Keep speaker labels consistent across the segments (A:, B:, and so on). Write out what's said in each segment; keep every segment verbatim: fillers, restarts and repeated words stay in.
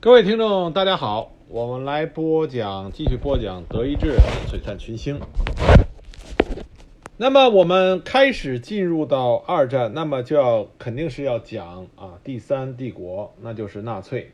A: 各位听众大家好，我们来播讲继续播讲德意志璀璨群星。那么我们开始进入到二战，那么就要肯定是要讲啊第三帝国，那就是纳粹。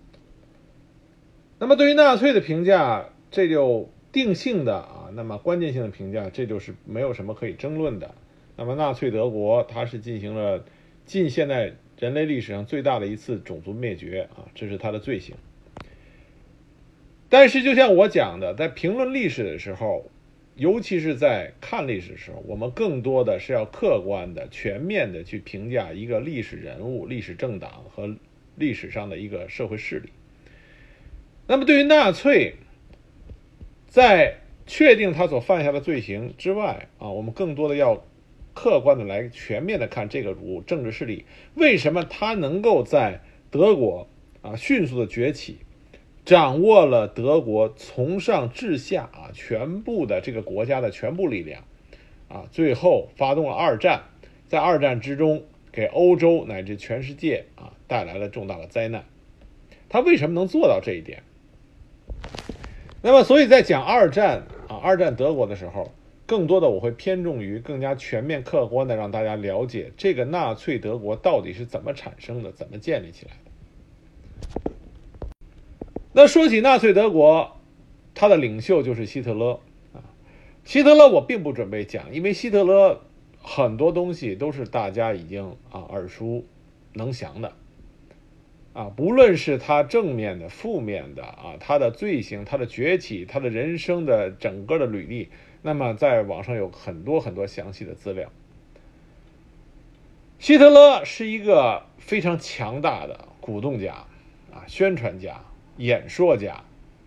A: 那么对于纳粹的评价，这就定性的啊那么关键性的评价，这就是没有什么可以争论的。那么纳粹德国它是进行了近现代人类历史上最大的一次种族灭绝啊，这是它的罪行。但是就像我讲的，在评论历史的时候，尤其是在看历史的时候，我们更多的是要客观的全面的去评价一个历史人物、历史政党和历史上的一个社会势力。那么对于纳粹，在确定他所犯下的罪行之外啊，我们更多的要客观的来全面的看这个股政治势力为什么他能够在德国啊迅速的崛起，掌握了德国从上至下啊全部的这个国家的全部力量啊，最后发动了二战，在二战之中给欧洲乃至全世界啊带来了重大的灾难。他为什么能做到这一点？那么所以在讲二战啊二战德国的时候，更多的我会偏重于更加全面客观的让大家了解这个纳粹德国到底是怎么产生的，怎么建立起来的。那说起纳粹德国，他的领袖就是希特勒啊。希特勒我并不准备讲，因为希特勒很多东西都是大家已经啊耳熟能详的啊，不论是他正面的、负面的啊，他的罪行、他的崛起、他的人生的整个的履历，那么在网上有很多很多详细的资料。希特勒是一个非常强大的鼓动家啊，宣传家、演说家。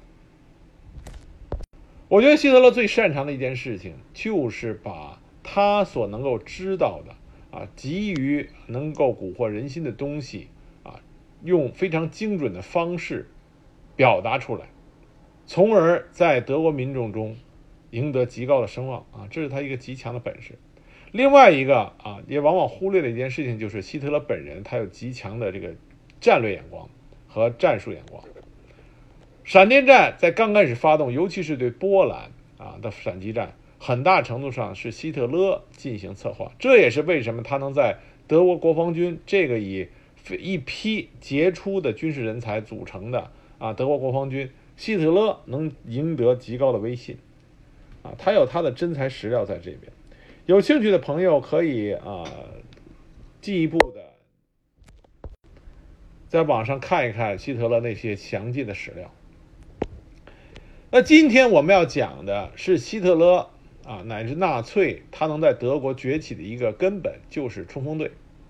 A: 我觉得希特勒最擅长的一件事情，就是把他所能够知道的啊，急于能够蛊惑人心的东西啊，用非常精准的方式表达出来，从而在德国民众中赢得极高的声望啊，这是他一个极强的本事。另外一个啊，也往往忽略的一件事情，就是希特勒本人他有极强的这个战略眼光和战术眼光。闪电战在刚开始发动，尤其是对波兰啊的闪击战，很大程度上是希特勒进行策划，这也是为什么他能在德国国防军这个以一批杰出的军事人才组成的啊德国国防军，希特勒能赢得极高的威信啊，他有他的真材实料在这边。有兴趣的朋友可以啊进一步的在网上看一看希特勒那些详尽的史料。那今天我们要讲的是希特勒啊乃至纳粹他能在德国崛起的一个根本，就是冲锋队。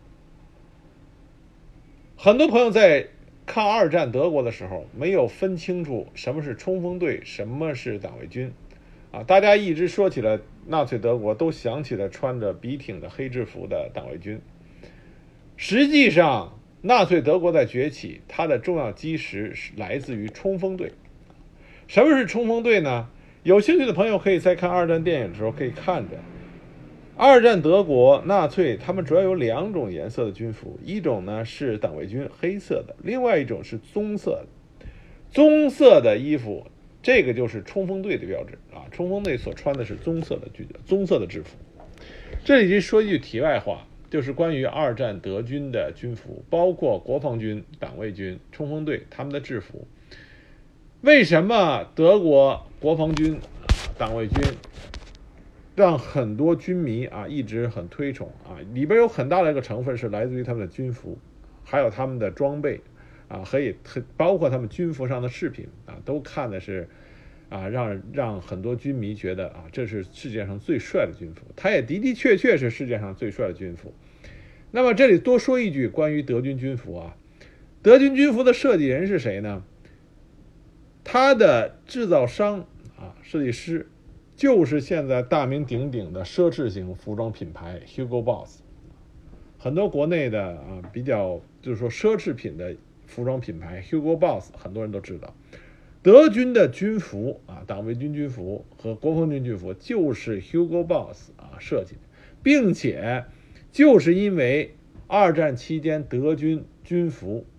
A: 很多朋友在看二战德国的时候没有分清楚什么是冲锋队，什么是党卫军啊，大家一直说起了纳粹德国，都想起了穿着笔挺的黑制服的党卫军。实际上纳粹德国在崛起，它的重要基石是来自于冲锋队。什么是冲锋队呢？有兴趣的朋友可以在看二战电影的时候可以看着，二战德国纳粹他们主要有两种颜色的军服，一种呢是党卫军黑色的，另外一种是棕色的。棕色的衣服，这个就是冲锋队的标志啊，冲锋队所穿的是棕色的军棕色的制服。这里就说一句题外话，就是关于二战德军的军服，包括国防军、党卫军、冲锋队他们的制服。为什么德国国防军、党卫军让很多军迷啊一直很推崇啊？里边有很大的一个成分是来自于他们的军服，还有他们的装备啊，可以包括他们军服上的饰品啊，都看的是啊，让让很多军迷觉得啊，这是世界上最帅的军服。它也的的确确是世界上最帅的军服。那么这里多说一句关于德军军服啊，德军军服的设计人是谁呢？他的制造商啊，设计师就是现在大名鼎鼎的奢侈型服装品牌 Hugo Boss。很多国内的啊比较就是说奢侈品的服装品牌 Hugo Boss 很多人都知道。德军的军服啊，党卫军军服和国防军军服就是 Hugo Boss 啊设计的，并且就是因为二战期间德军军服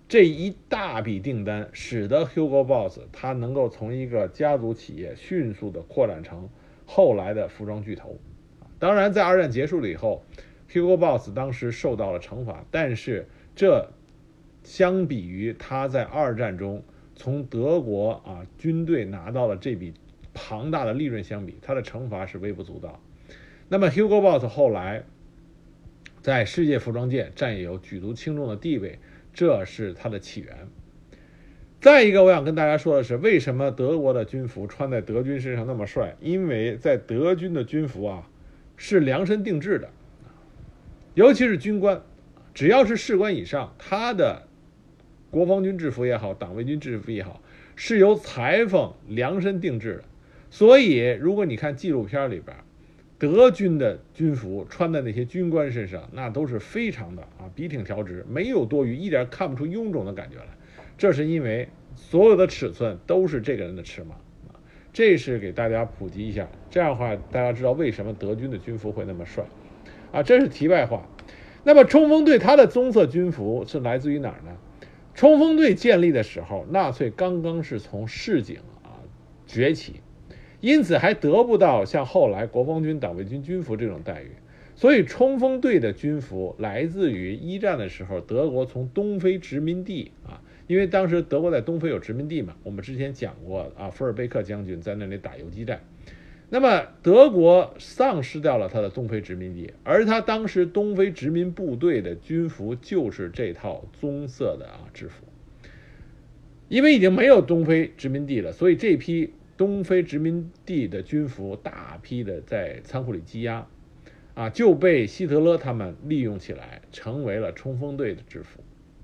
A: 这一大笔订单使得 Hugo Boss 他能够从一个家族企业迅速的扩展成后来的服装巨头。当然在二战结束了以后， Hugo Boss 当时受到了惩罚，但是这相比于他在二战中从德国啊军队拿到了这笔庞大的利润相比，他的惩罚是微不足道。那么 Hugo Boss 后来在世界服装界占有举足轻重的地位，这是它的起源。再一个我想跟大家说的是，为什么德国的军服穿在德军身上那么帅？因为在德军的军服啊是量身定制的，尤其是军官，只要是士官以上，他的国防军制服也好，党卫军制服也好，是由裁缝量身定制的。所以如果你看纪录片里边德军的军服穿在那些军官身上，那都是非常的啊笔挺调直，没有多余，一点看不出臃肿的感觉来。这是因为所有的尺寸都是这个人的尺码啊，这是给大家普及一下，这样的话大家知道为什么德军的军服会那么帅啊，这是题外话。那么冲锋队它的棕色军服是来自于哪儿呢？冲锋队建立的时候，纳粹刚刚是从市井啊崛起，因此还得不到像后来国防军、党卫军军服这种待遇，所以冲锋队的军服来自于一战的时候德国从东非殖民地啊，因为当时德国在东非有殖民地嘛，我们之前讲过啊，福尔贝克将军在那里打游击战。那么德国丧失掉了他的东非殖民地，而他当时东非殖民部队的军服就是这套棕色的啊制服。因为已经没有东非殖民地了，所以这批东非殖民地的军服大批的在仓库里积压啊，就被希特勒他们利用起来，成为了冲锋队的制服。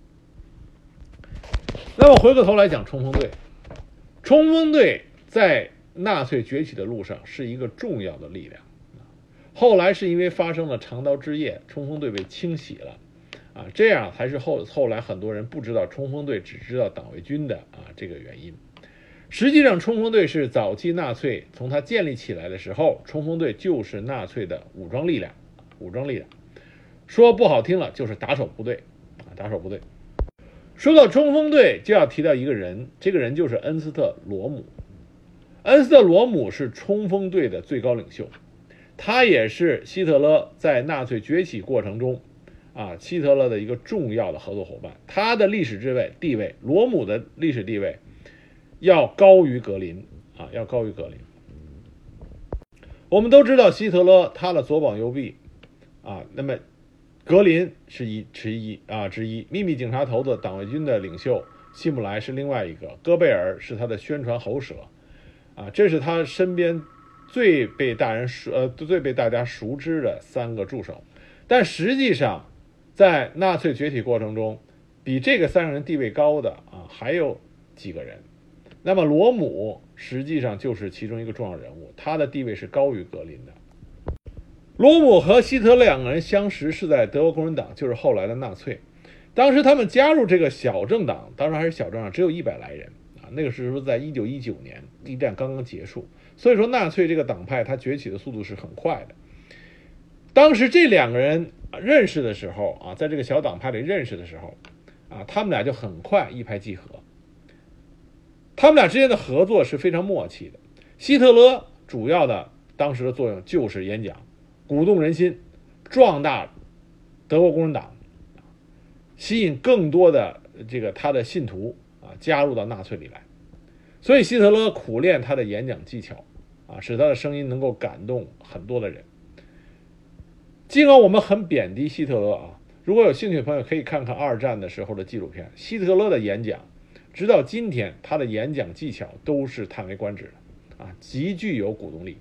A: 那么回过头来讲冲锋队，冲锋队在纳粹崛起的路上是一个重要的力量。后来是因为发生了长刀之夜，冲锋队被清洗了啊，这样还是后后来很多人不知道冲锋队，只知道党卫军的啊这个原因。实际上冲锋队是早期纳粹从它建立起来的时候，冲锋队就是纳粹的武装力量，武装力量说不好听了就是打手部队啊，打手部队。说到冲锋队就要提到一个人，这个人就是恩斯特罗姆。恩斯特罗姆是冲锋队的最高领袖，他也是希特勒在纳粹崛起过程中啊，希特勒的一个重要的合作伙伴。他的历史地位地位罗姆的历史地位要高于格林啊，要高于格林。我们都知道希特勒他的左膀右臂啊，那么格林是一之一啊之一，秘密警察头子党卫军的领袖希姆莱是另外一个，戈贝尔是他的宣传喉舌啊，这是他身边最被大人熟呃最被大家熟知的三个助手。但实际上在纳粹崛起过程中，比这个三个人地位高的啊还有几个人。那么罗姆实际上就是其中一个重要人物，他的地位是高于格林的。罗姆和希特勒两个人相识是在德国共产党，就是后来的纳粹。当时他们加入这个小政党，当时还是小政党，只有一百来人啊。那个时候在一九一九年，一战刚刚结束，所以说纳粹这个党派它崛起的速度是很快的。当时这两个人认识的时候啊，在这个小党派里认识的时候啊，他们俩就很快一拍即合。他们俩之间的合作是非常默契的。希特勒主要的当时的作用就是演讲，鼓动人心，壮大德国共产党，吸引更多的这个他的信徒啊加入到纳粹里来。所以希特勒苦练他的演讲技巧啊，使他的声音能够感动很多的人。尽管我们很贬低希特勒啊，如果有兴趣的朋友可以看看二战的时候的纪录片，希特勒的演讲直到今天他的演讲技巧都是叹为观止的啊，极具有鼓动力。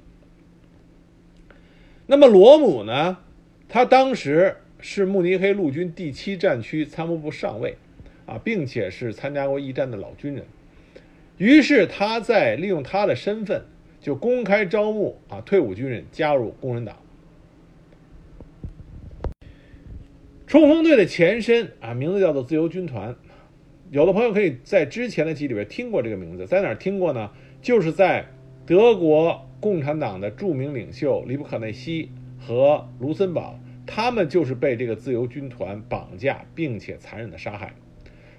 A: 那么罗姆呢，他当时是慕尼黑陆军第七战区参谋部上尉啊，并且是参加过一战的老军人。于是他在利用他的身份就公开招募啊退伍军人加入共产党。冲锋队的前身啊，名字叫做自由军团。有的朋友可以在之前的集里边听过这个名字，在哪儿听过呢？就是在德国共产党的著名领袖里布可内西和卢森堡，他们就是被这个自由军团绑架并且残忍的杀害。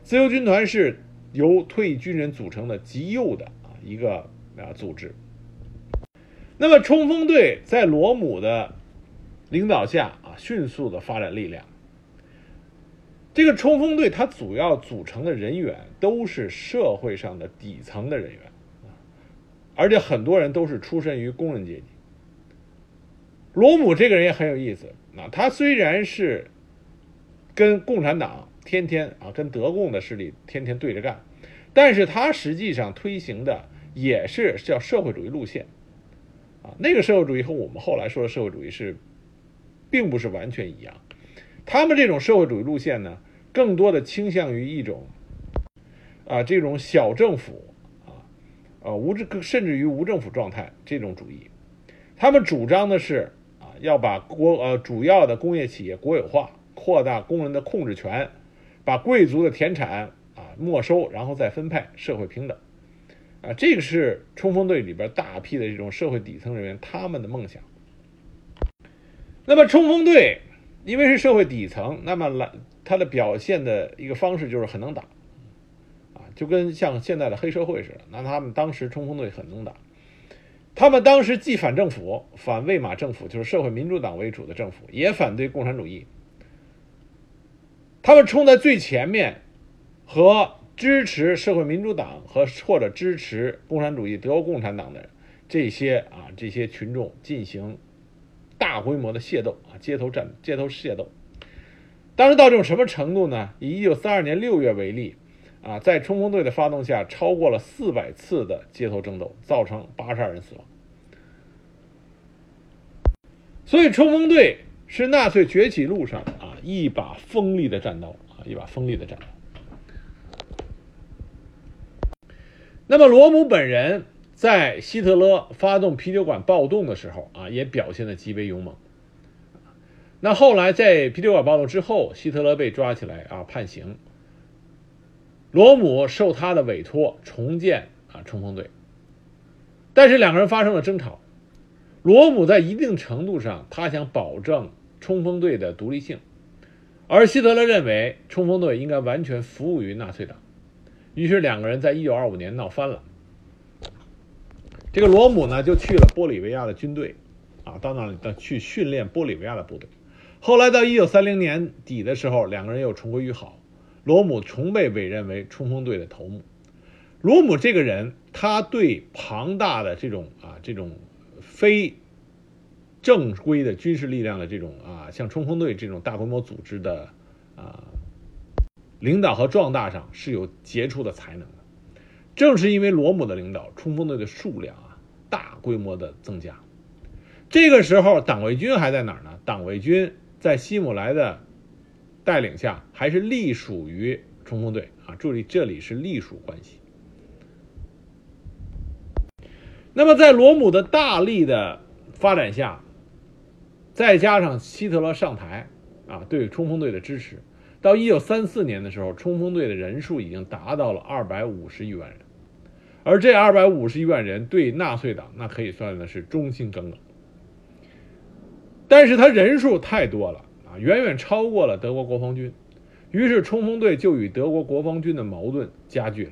A: 自由军团是由退役军人组成的极右的啊一个啊组织。那么冲锋队在罗姆的领导下啊，迅速的发展力量。这个冲锋队它主要组成的人员都是社会上的底层的人员，而且很多人都是出身于工人阶级。罗姆这个人也很有意思啊，他虽然是跟共产党天天啊跟德共的势力天天对着干，但是他实际上推行的也是叫社会主义路线啊，那个社会主义和我们后来说的社会主义是并不是完全一样。他们这种社会主义路线呢，更多的倾向于一种啊这种小政府啊呃无甚至于无政府状态这种主义。他们主张的是啊要把国呃主要的工业企业国有化，扩大工人的控制权，把贵族的田产啊没收，然后再分配，社会平等啊，这个是冲锋队里边大批的这种社会底层人员他们的梦想。那么冲锋队因为是社会底层，那么来它的表现的一个方式就是很能打啊，就跟像现在的黑社会似的。那他们当时冲锋队很能打，他们当时既反政府，反魏玛政府，就是社会民主党为主的政府，也反对共产主义。他们冲在最前面，和支持社会民主党和或者支持共产主义德国共产党的这些啊这些群众进行大规模的械斗啊，街头战街头械斗。当时到这种什么程度呢？以一九三二年六月为例啊，在冲锋队的发动下，超过了四百次的街头争斗，造成八十二人死亡。所以冲锋队是纳粹崛起路上啊一把锋利的战刀啊，一把锋利的战刀。那么罗姆本人在希特勒发动啤酒馆暴动的时候啊，也表现得极为勇猛。那后来在啤酒馆暴动之后，希特勒被抓起来啊判刑，罗姆受他的委托重建啊冲锋队，但是两个人发生了争吵。罗姆在一定程度上他想保证冲锋队的独立性，而希特勒认为冲锋队应该完全服务于纳粹党，于是两个人在一九二五年闹翻了。这个罗姆呢就去了玻利维亚的军队啊，到那里去训练玻利维亚的部队。后来到一九三零年底的时候，两个人又重归于好，罗姆重被委任为冲锋队的头目。罗姆这个人，他对庞大的这种啊这种非正规的军事力量的这种啊像冲锋队这种大规模组织的啊领导和壮大上是有杰出的才能的。正是因为罗姆的领导，冲锋队的数量啊大规模的增加。这个时候党卫军还在哪儿呢？党卫军在希姆莱的带领下还是隶属于冲锋队啊，注意这里是隶属关系。那么在罗姆的大力的发展下，再加上希特勒上台啊对冲锋队的支持，到一九三四年的时候，冲锋队的人数已经达到了二百五十余万人，而这二百五十余万人对纳粹党那可以算的是忠心耿耿。但是他人数太多了啊，远远超过了德国国防军，于是冲锋队就与德国国防军的矛盾加剧了。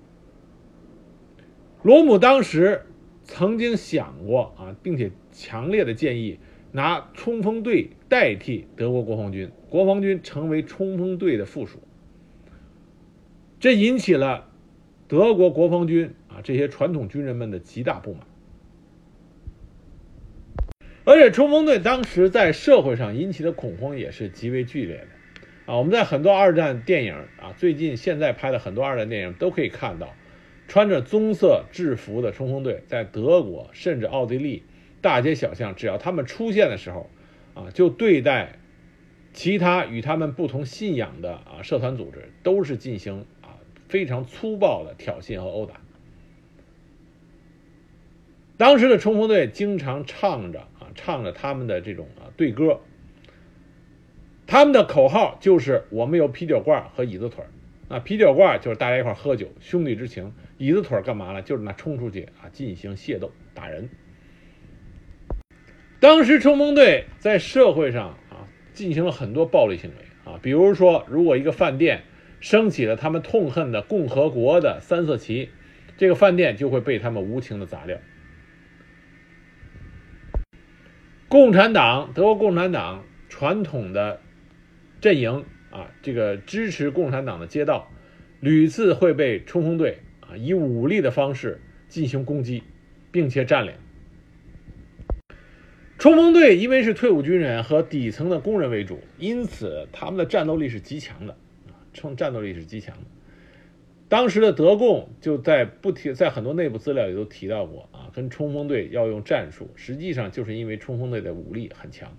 A: 罗姆当时曾经想过啊，并且强烈的建议拿冲锋队代替德国国防军，国防军成为冲锋队的附属。这引起了德国国防军啊这些传统军人们的极大不满。而且冲锋队当时在社会上引起的恐慌也是极为剧烈的啊！我们在很多二战电影啊，最近现在拍的很多二战电影都可以看到，穿着棕色制服的冲锋队在德国甚至奥地利大街小巷，只要他们出现的时候啊，就对待其他与他们不同信仰的啊社团组织都是进行啊非常粗暴的挑衅和殴打。当时的冲锋队经常唱着啊唱着他们的这种啊队歌，他们的口号就是我们有啤酒罐和椅子腿。那啤酒罐就是大家一块喝酒，兄弟之情；椅子腿干嘛呢？就是拿冲出去啊进行械斗打人。当时冲锋队在社会上啊进行了很多暴力行为啊，比如说如果一个饭店升起了他们痛恨的共和国的三色旗，这个饭店就会被他们无情的砸掉。共产党，德国共产党传统的阵营啊，这个支持共产党的街道屡次会被冲锋队啊以武力的方式进行攻击，并且占领。冲锋队因为是退伍军人和底层的工人为主，因此他们的战斗力是极强的啊，冲战斗力是极强的。当时的德共就在不提，在很多内部资料里都提到过啊，跟冲锋队要用战术，实际上就是因为冲锋队的武力很强。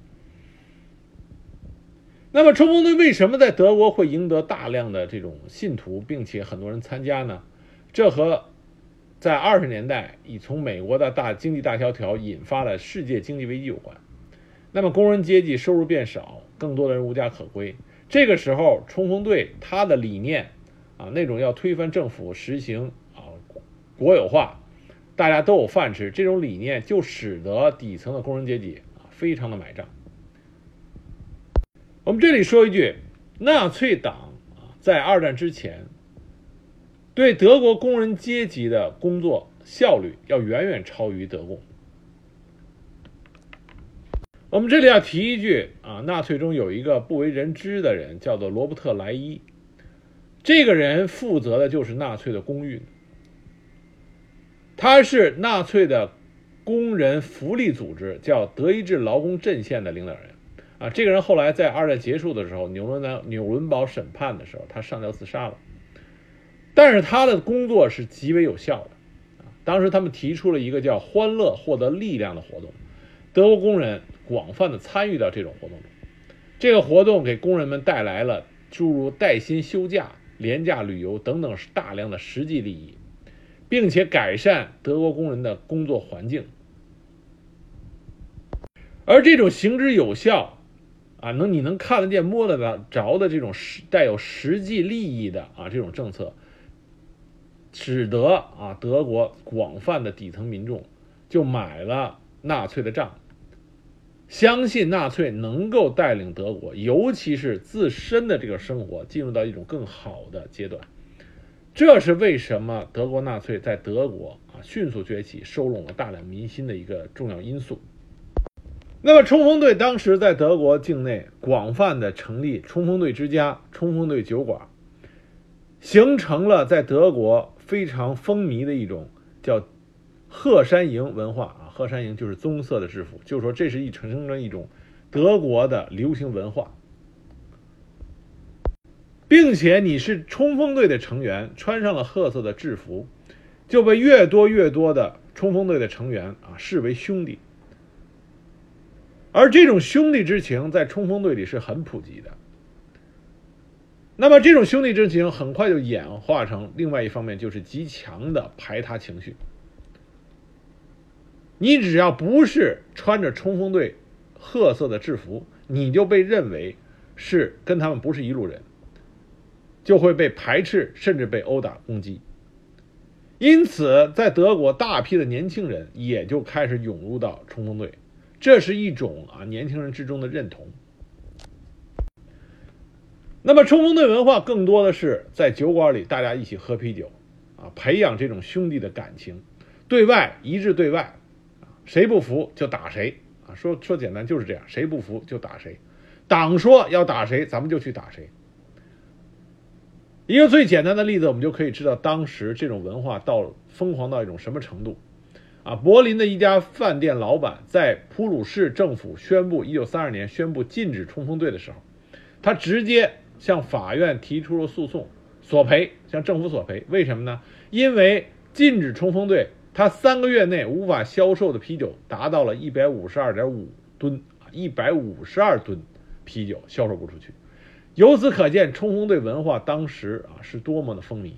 A: 那么冲锋队为什么在德国会赢得大量的这种信徒，并且很多人参加呢？这和在二十年代以从美国的大经济大萧条引发了世界经济危机有关。那么工人阶级收入变少，更多的人无家可归。这个时候冲锋队他的理念啊，那种要推翻政府，实行啊国有化，大家都有饭吃，这种理念就使得底层的工人阶级啊非常的买账。我们这里说一句，纳粹党啊在二战之前对德国工人阶级的工作效率要远远超于德共。我们这里要提一句啊，纳粹中有一个不为人知的人，叫做罗伯特莱伊。这个人负责的就是纳粹的工运，他是纳粹的工人福利组织叫德意志劳工阵线的领导人啊。这个人后来在二战结束的时候，纽伦纽伦堡审判的时候，他上吊自杀了。但是他的工作是极为有效的啊。当时他们提出了一个叫欢乐获得力量的活动，德国工人广泛的参与到这种活动中。这个活动给工人们带来了诸如带薪休假、廉价旅游等等大量的实际利益，并且改善德国工人的工作环境。而这种行之有效啊，能你能看得见摸得着的这种带有实际利益的啊这种政策，使得啊德国广泛的底层民众就买了纳粹的账，相信纳粹能够带领德国，尤其是自身的这个生活进入到一种更好的阶段。这是为什么德国纳粹在德国啊迅速崛起，收拢了大量民心的一个重要因素。那么冲锋队当时在德国境内广泛的成立冲锋队之家、冲锋队酒馆，形成了在德国非常风靡的一种叫鹤山营文化啊。鹤山营就是棕色的制服，就是说这是一产生了一种德国的流行文化，并且你是冲锋队的成员，穿上了褐色的制服，就被越多越多的冲锋队的成员啊视为兄弟。而这种兄弟之情在冲锋队里是很普及的。那么这种兄弟之情很快就演化成另外一方面，就是极强的排他情绪。你只要不是穿着冲锋队褐色的制服，你就被认为是跟他们不是一路人，就会被排斥，甚至被殴打攻击。因此在德国大批的年轻人也就开始涌入到冲锋队，这是一种啊年轻人之中的认同。那么冲锋队文化更多的是在酒馆里大家一起喝啤酒啊，培养这种兄弟的感情，对外一致对外，谁不服就打谁啊，说说简单就是这样，谁不服就打谁，党说要打谁咱们就去打谁。一个最简单的例子，我们就可以知道当时这种文化到疯狂到一种什么程度啊！柏林的一家饭店老板在普鲁士政府宣布一九三二年宣布禁止冲锋队的时候，他直接向法院提出了诉讼，索赔，向政府索赔。为什么呢？因为禁止冲锋队，他三个月内无法销售的啤酒达到了 一百五十二点五吨，一百五十二吨啤酒销售不出去。由此可见，冲锋队文化当时啊是多么的风靡。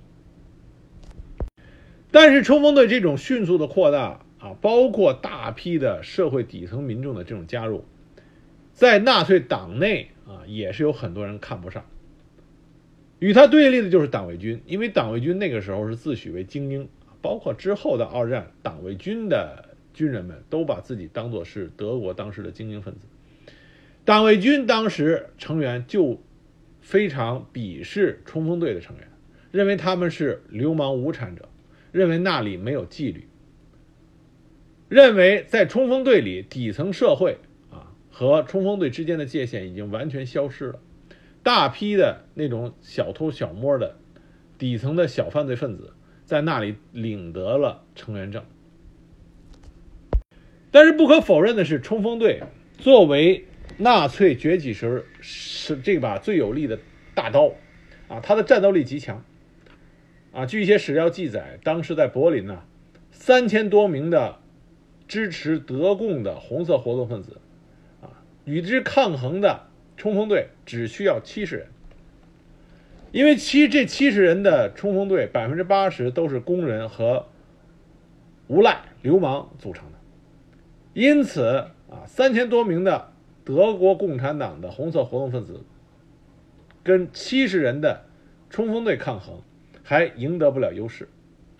A: 但是冲锋队这种迅速的扩大啊，包括大批的社会底层民众的这种加入，在纳粹党内啊也是有很多人看不上。与他对立的就是党卫军，因为党卫军那个时候是自诩为精英，包括之后的二战，党卫军的军人们都把自己当作是德国当时的精英分子。党卫军当时成员就非常鄙视冲锋队的成员，认为他们是流氓无产者，认为那里没有纪律，认为在冲锋队里底层社会啊和冲锋队之间的界限已经完全消失了，大批的那种小偷小摸的底层的小犯罪分子在那里领得了成员证。但是不可否认的是，冲锋队作为纳粹崛起时是这把最有力的大刀啊，它的战斗力极强啊。据一些史料记载，当时在柏林呢，三千多名的支持德共的红色活动分子啊，与之抗衡的冲锋队只需要七十人。因为七这七十人的冲锋队百分之八十都是工人和无赖流氓组成的，因此啊，三千多名的德国共产党的红色活动分子跟七十人的冲锋队抗衡，还赢得不了优势。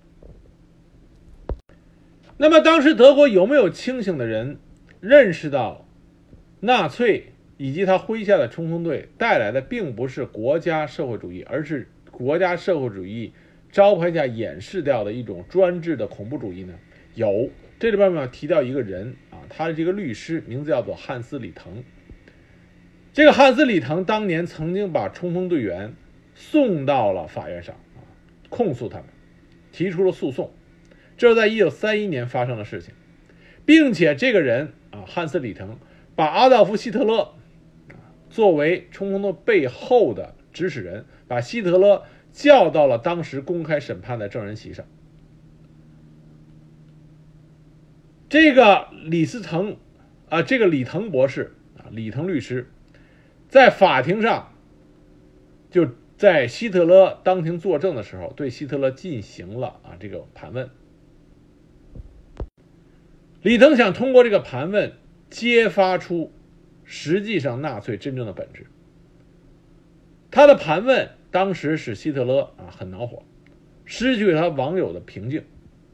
A: 那么当时德国有没有清醒的人认识到纳粹以及他麾下的冲锋队带来的并不是国家社会主义，而是国家社会主义招牌下掩饰掉的一种专制的恐怖主义呢？有，这里边要提到一个人啊，他的这个律师名字叫做汉斯·李腾。这个汉斯·李腾当年曾经把冲锋队员送到了法院上啊，控诉他们，提出了诉讼。这是在一九三一年发生的事情，并且这个人啊，汉斯·李腾把阿道夫·希特勒作为冲锋队背后的指使人，把希特勒叫到了当时公开审判的证人席上。这个李斯腾啊，这个李腾博士啊，李腾律师，在法庭上就在希特勒当庭作证的时候，对希特勒进行了啊这个盘问。李腾想通过这个盘问揭发出实际上纳粹真正的本质。他的盘问当时使希特勒啊很恼火，失去了他网友的平静。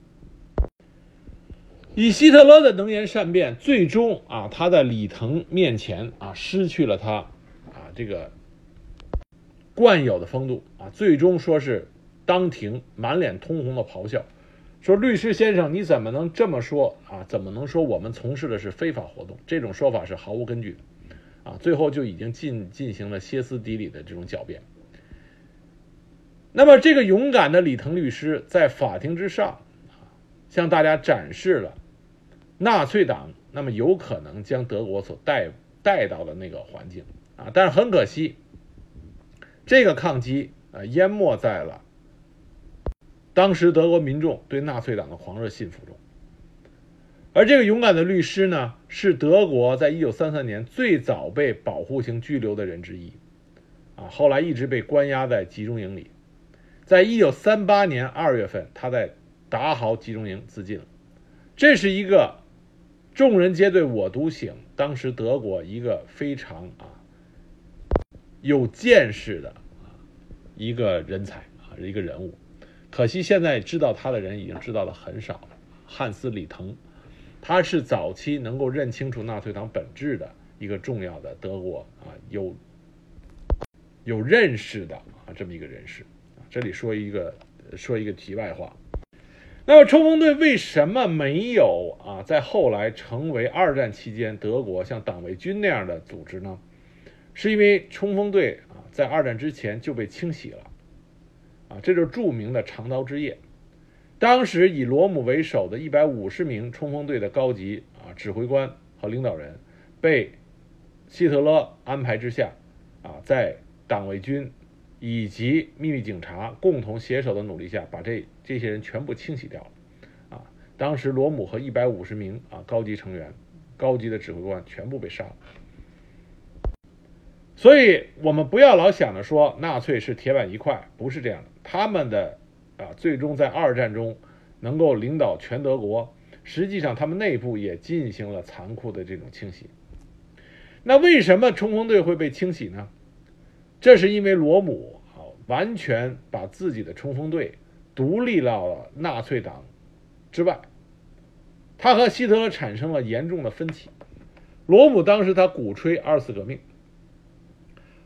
A: 以希特勒的能言善辩，最终啊他在李腾面前啊失去了他啊这个惯有的风度啊，最终说是当庭满脸通红的咆哮，说律师先生，你怎么能这么说啊？怎么能说我们从事的是非法活动？这种说法是毫无根据的啊！最后就已经进进行了歇斯底里的这种狡辩。那么这个勇敢的李腾律师在法庭之上啊，向大家展示了纳粹党那么有可能将德国所带带到的那个环境啊，但是很可惜，这个抗击啊淹没在了当时德国民众对纳粹党的狂热信服中。而这个勇敢的律师呢，是德国在一九三三年最早被保护性拘留的人之一啊，后来一直被关押在集中营里。在一九三八年二月份，他在达豪集中营自尽了。这是一个众人皆对我独醒，当时德国一个非常啊有见识的啊一个人才啊一个人物。可惜现在知道他的人已经知道的很少了。汉斯·李腾，他是早期能够认清楚纳粹党本质的一个重要的德国啊有有认识的啊这么一个人士。这里说一个说一个题外话。那么冲锋队为什么没有啊在后来成为二战期间德国像党卫军那样的组织呢？是因为冲锋队啊在二战之前就被清洗了啊，这就是著名的长刀之夜。当时以罗姆为首的一百五十名冲锋队的高级啊指挥官和领导人被希特勒安排之下啊，在党卫军以及秘密警察共同携手的努力下，把这这些人全部清洗掉了啊。当时罗姆和一百五十名啊高级成员、高级的指挥官全部被杀了。所以我们不要老想着说纳粹是铁板一块，不是这样的。他们的啊最终在二战中能够领导全德国，实际上他们内部也进行了残酷的这种清洗。那为什么冲锋队会被清洗呢？这是因为罗姆啊完全把自己的冲锋队独立到了纳粹党之外，他和希特勒产生了严重的分歧。罗姆当时他鼓吹二次革命，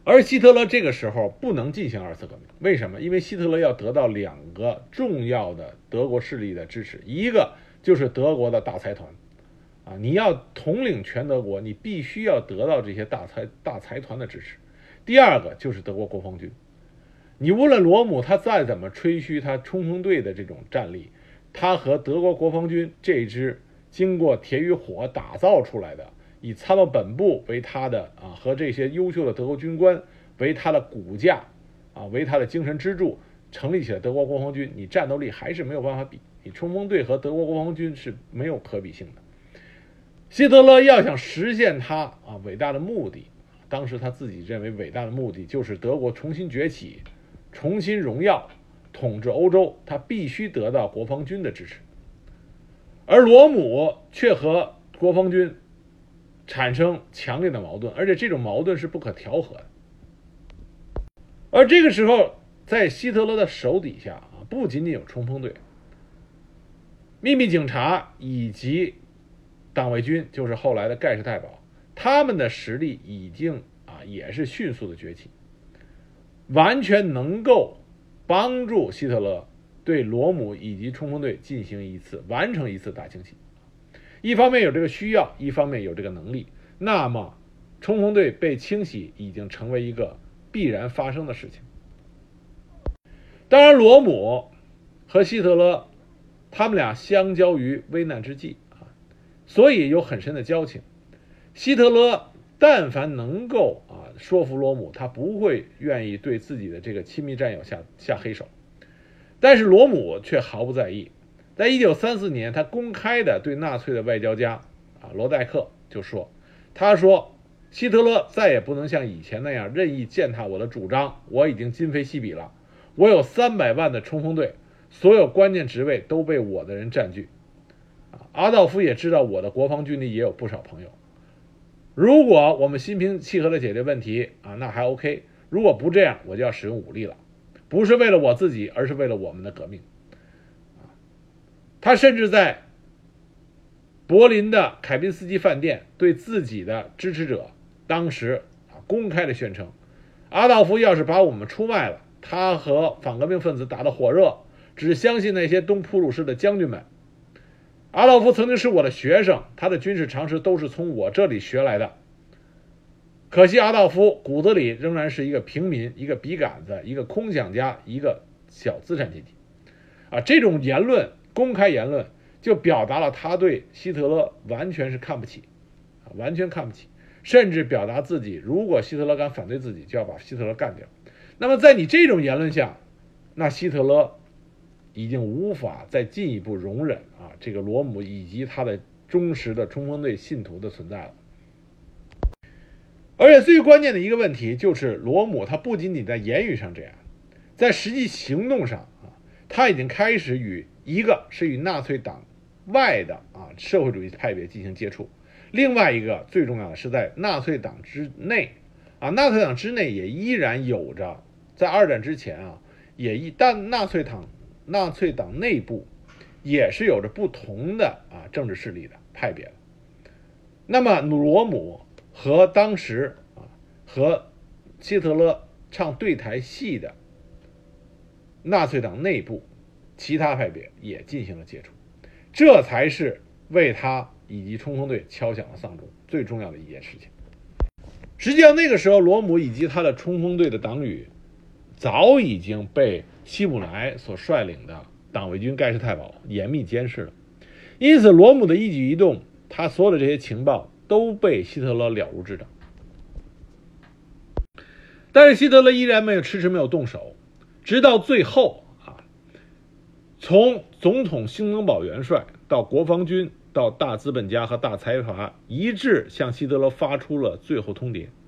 A: 而希特勒这个时候不能进行二次革命，为什么？因为希特勒要得到两个重要的德国势力的支持，一个就是德国的大财团啊，你要统领全德国，你必须要得到这些大财大财团的支持。第二个就是德国国防军，你无论罗姆他再怎么吹嘘他冲锋队的这种战力，他和德国国防军这支经过铁与火打造出来的，以参谋本部为他的啊，和这些优秀的德国军官为他的骨架啊，为他的精神支柱成立起来德国国防军，你战斗力还是没有办法比，你冲锋队和德国国防军是没有可比性的。希特勒要想实现他啊伟大的目的，当时他自己认为伟大的目的就是德国重新崛起，重新荣耀，统治欧洲，他必须得到国防军的支持。而罗姆却和国防军产生强烈的矛盾，而且这种矛盾是不可调和的。而这个时候，在希特勒的手底下啊，不仅仅有冲锋队、秘密警察以及党卫军，就是后来的盖世太保，他们的实力已经啊也是迅速的崛起，完全能够帮助希特勒对罗姆以及冲锋队进行一次完成一次大清洗。一方面有这个需要，一方面有这个能力，那么冲锋队被清洗已经成为一个必然发生的事情。当然罗姆和希特勒他们俩相交于危难之际啊，所以有很深的交情。希特勒但凡能够啊说服罗姆，他不会愿意对自己的这个亲密战友下下黑手，但是罗姆却毫不在意。在一九三四年，他公开的对纳粹的外交家啊罗代克就说，他说希特勒再也不能像以前那样任意践踏我的主张，我已经今非昔比了，我有三百万的冲锋队，所有关键职位都被我的人占据。阿道夫也知道我的国防军里也有不少朋友，如果我们心平气和的解决问题啊，那还 OK， 如果不这样，我就要使用武力了，不是为了我自己，而是为了我们的革命。他甚至在柏林的凯宾斯基饭店对自己的支持者当时啊公开的宣称，阿道夫要是把我们出卖了，他和反革命分子打得火热，只相信那些东普鲁士的将军们。阿道夫曾经是我的学生，他的军事常识都是从我这里学来的。可惜阿道夫骨子里仍然是一个平民，一个笔杆子，一个空想家，一个小资产阶级啊，这种言论公开言论就表达了他对希特勒完全是看不起，完全看不起，甚至表达自己如果希特勒敢反对自己，就要把希特勒干掉。那么在你这种言论下，那希特勒已经无法再进一步容忍啊这个罗姆以及他的忠实的冲锋队信徒的存在了。而且最关键的一个问题就是罗姆他不仅仅在言语上这样，在实际行动上啊，他已经开始与一个是与纳粹党外的啊社会主义派别进行接触，另外一个最重要的是在纳粹党之内啊，纳粹党之内也依然有着在二战之前啊，也一但纳粹党纳粹党内部也是有着不同的啊政治势力的派别的。那么罗姆和当时啊和希特勒唱对台戏的纳粹党内部其他派别也进行了接触，这才是为他以及冲锋队敲响了丧钟最重要的一件事情。实际上那个时候罗姆以及他的冲锋队的党羽早已经被希姆莱所率领的党卫军盖世太保严密监视了，因此罗姆的一举一动，他所有的这些情报都被希特勒了如指掌。但是希特勒依然没有迟迟没有动手，直到最后啊，从总统兴登堡元帅到国防军到大资本家和大财阀一致向希特勒发出了最后通牒。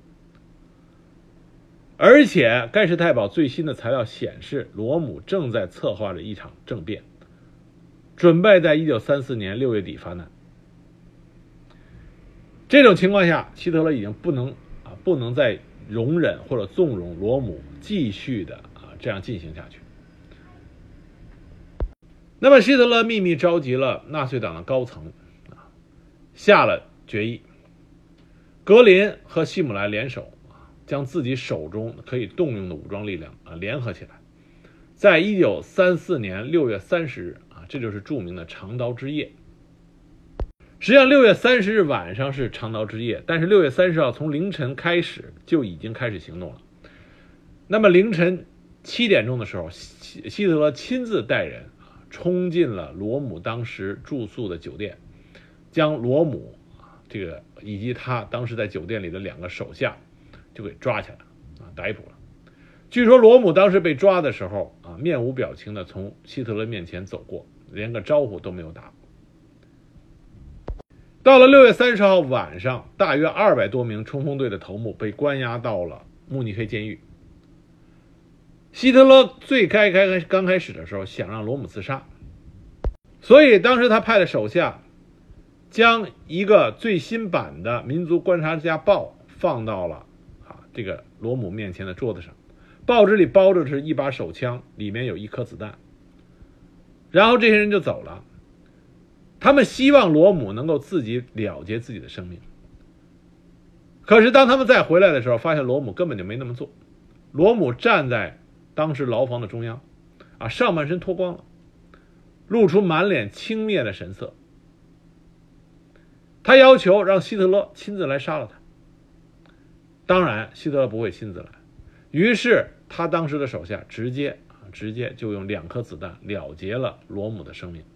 A: 而且盖世太保最新的材料显示，罗姆正在策划着一场政变，准备在一九三四年六月底发难。这种情况下，希特勒已经不能啊不能再容忍或者纵容罗姆继续的啊这样进行下去。那么希特勒秘密召集了纳粹党的高层啊，下了决议，格林和希姆莱联手将自己手中可以动用的武装力量啊联合起来，在一九三四年六月三十日啊，这就是著名的长刀之夜。实际上六月三十日晚上是长刀之夜，但是六月三十号从凌晨开始就已经开始行动了。那么凌晨七点钟的时候，希希特勒亲自带人啊冲进了罗姆当时住宿的酒店，将罗姆啊这个以及他当时在酒店里的两个手下就给抓起来啊逮捕了。据说罗姆当时被抓的时候啊面无表情的从希特勒面前走过，连个招呼都没有打。到了六月三十号晚上，大约二百多名冲锋队的头目被关押到了慕尼黑监狱。希特勒最开开刚开始的时候想让罗姆自杀，所以当时他派的手下将一个最新版的《民族观察家报》放到了啊这个罗姆面前的桌子上，报纸里包着是一把手枪，里面有一颗子弹。然后这些人就走了。他们希望罗姆能够自己了结自己的生命，可是当他们再回来的时候，发现罗姆根本就没那么做。罗姆站在当时牢房的中央啊，上半身脱光了，露出满脸轻蔑的神色。他要求让希特勒亲自来杀了他，当然希特勒不会亲自来，于是他当时的手下直接啊直接就用两颗子弹了结了罗姆的生命。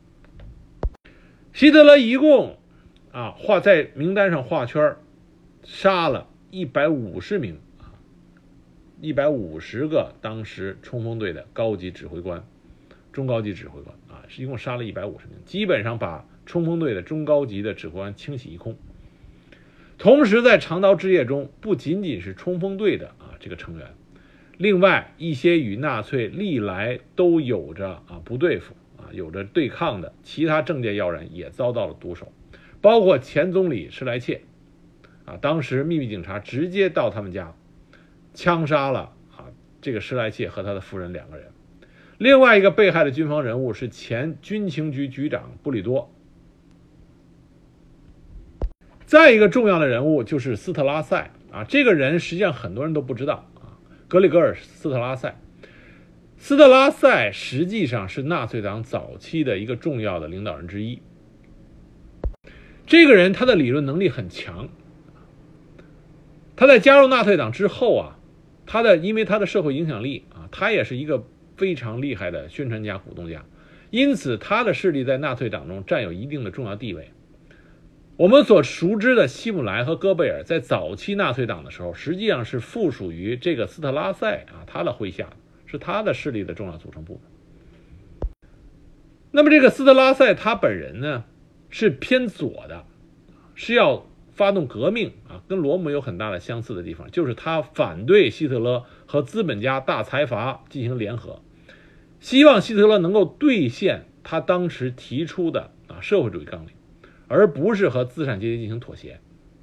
A: 希特勒一共啊画在名单上画圈，杀了一百五十名啊一百五十个当时冲锋队的高级指挥官、中高级指挥官啊，一共杀了一百五十名，基本上把冲锋队的中高级的指挥官清洗一空。同时在长刀之夜中，不仅仅是冲锋队的啊这个成员，另外一些与纳粹历来都有着啊不对付啊有着对抗的其他政界要人也遭到了毒手，包括前总理施莱切啊，当时秘密警察直接到他们家枪杀了啊这个施莱切和他的夫人两个人。另外一个被害的军方人物是前军情局局长布里多。再一个重要的人物就是斯特拉塞啊，这个人实际上很多人都不知道啊，格里格尔斯特拉塞。斯特拉塞实际上是纳粹党早期的一个重要的领导人之一。这个人他的理论能力很强，他在加入纳粹党之后啊，他的因为他的社会影响力啊，他也是一个非常厉害的宣传家、鼓动家，因此他的势力在纳粹党中占有一定的重要地位。我们所熟知的希姆莱和戈贝尔在早期纳粹党的时候，实际上是附属于这个斯特拉塞啊他的麾下，是他的势力的重要组成部分。那么这个斯特拉塞他本人呢是偏左的，是要发动革命啊，跟罗姆有很大的相似的地方，就是他反对希特勒和资本家大财阀进行联合，希望希特勒能够兑现他当时提出的啊社会主义纲领，而不是和资产阶级进行妥协。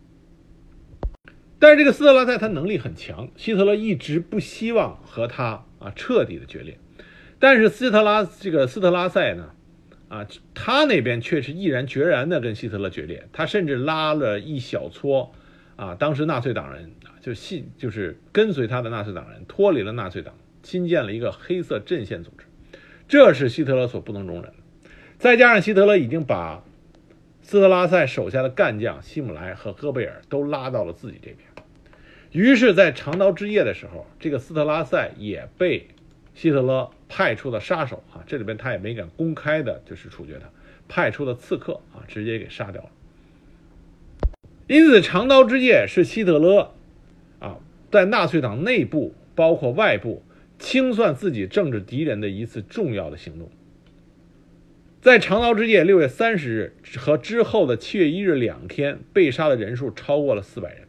A: 但是这个斯特拉塞他能力很强，希特勒一直不希望和他啊彻底的决裂，但是斯特拉这个斯特拉塞呢啊，他那边却是毅然决然的跟希特勒决裂，他甚至拉了一小撮啊当时纳粹党人就信就是跟随他的纳粹党人脱离了纳粹党，新建了一个黑色阵线组织，这是希特勒所不能容忍的。再加上希特勒已经把斯特拉塞手下的干将希姆莱和戈贝尔都拉到了自己这边，于是在长刀之夜的时候，这个斯特拉塞也被希特勒派出的杀手啊，这里边他也没敢公开的就是处决他，派出的刺客啊直接给杀掉了。因此长刀之夜是希特勒啊在纳粹党内部包括外部清算自己政治敌人的一次重要的行动。在长刀之夜六月三十日和之后的七月一日两天，被杀的人数超过了四百人。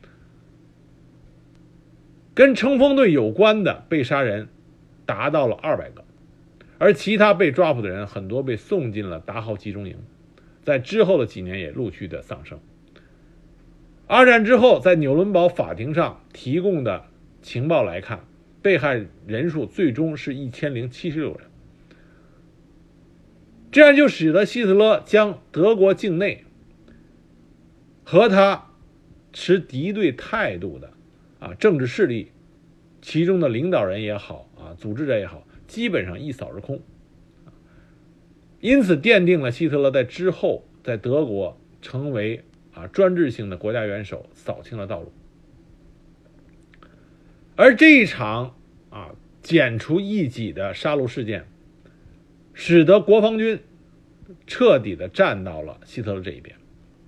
A: 跟冲锋队有关的被杀人达到了二百个，而其他被抓捕的人很多被送进了达豪集中营，在之后的几年也陆续的丧生。二战之后在纽伦堡法庭上提供的情报来看，被害人数最终是一千零七十六人。这样就使得希特勒将德国境内和他持敌对态度的啊政治势力，其中的领导人也好啊，组织者也好，基本上一扫而空。因此奠定了希特勒在之后在德国成为啊专制性的国家元首扫清了道路。而这一场啊剪除异己的杀戮事件，使得国防军彻底的站到了希特勒这一边。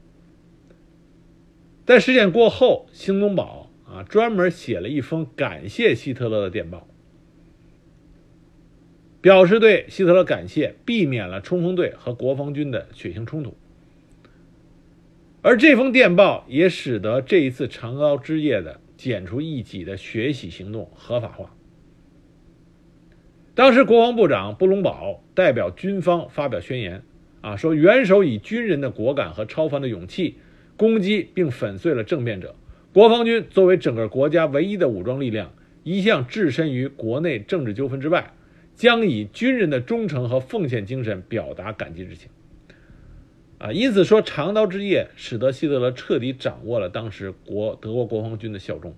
A: 在事件过后，兴登堡啊专门写了一封感谢希特勒的电报，表示对希特勒感谢，避免了冲锋队和国防军的血腥冲突。而这封电报也使得这一次长刀之夜的剪除异己的血洗行动合法化。当时国防部长布隆堡代表军方发表宣言啊，说元首以军人的果敢和超凡的勇气攻击并粉碎了政变者，国防军作为整个国家唯一的武装力量，一向置身于国内政治纠纷之外，将以军人的忠诚和奉献精神表达感激之情。啊，因此说长刀之夜使得希特勒彻底掌握了当时国德国国防军的效忠。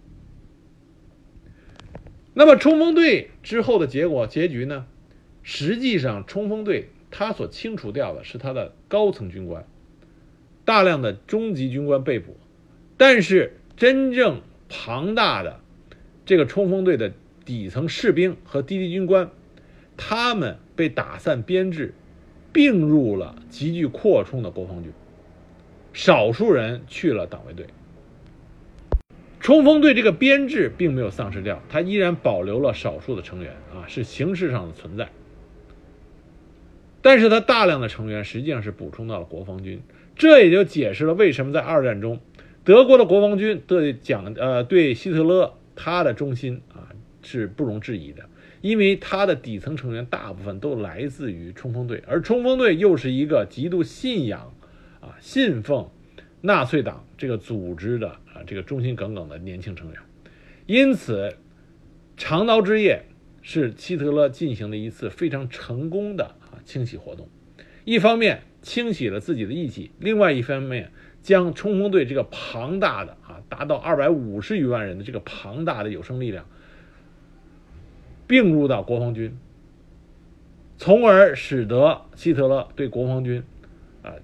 A: 那么冲锋队之后的结果结局呢？实际上冲锋队他所清除掉的是他的高层军官，大量的中级军官被捕，但是真正庞大的这个冲锋队的底层士兵和低级军官，他们被打散编制，并入了急剧扩充的国防军，少数人去了党卫队。冲锋队这个编制并没有丧失掉，它依然保留了少数的成员啊，是形式上的存在。但是它大量的成员实际上是补充到了国防军，这也就解释了为什么在二战中，德国的国防军对讲呃对希特勒他的忠心啊是不容置疑的，因为他的底层成员大部分都来自于冲锋队，而冲锋队又是一个极度信仰啊信奉纳粹党这个组织的啊这个忠心耿耿的年轻成员。因此长刀之夜是希特勒进行的一次非常成功的啊清洗活动，一方面清洗了自己的异己，另外一方面将冲锋队这个庞大的啊达到二百五十余万人的这个庞大的有生力量并入到国防军，从而使得希特勒对国防军啊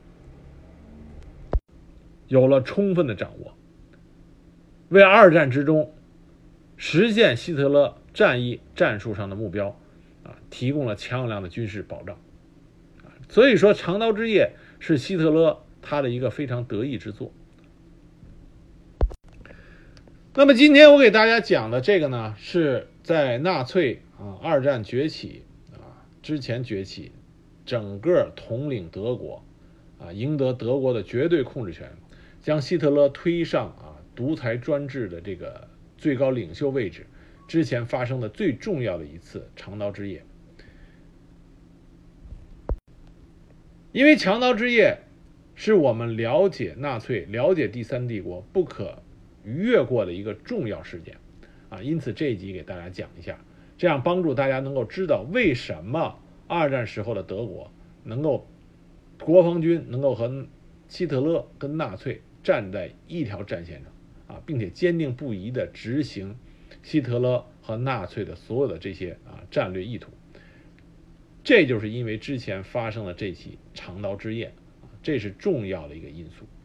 A: 有了充分的掌握，为二战之中实现希特勒战役战术上的目标啊提供了强有力的军事保障。所以说长刀之夜是希特勒他的一个非常得意之作。那么今天我给大家讲的这个呢，是在纳粹啊二战崛起啊之前崛起，整个统领德国啊赢得德国的绝对控制权，将希特勒推上啊独裁专制的这个最高领袖位置之前发生的最重要的一次长刀之夜。因为长刀之夜是我们了解纳粹、了解第三帝国不可逾越过的一个重要事件啊，因此这一集给大家讲一下，这样帮助大家能够知道为什么二战时候的德国能够国防军能够和希特勒跟纳粹站在一条战线上啊，并且坚定不移地执行希特勒和纳粹的所有的这些啊战略意图。这就是因为之前发生了这起长刀之夜啊，这是重要的一个因素。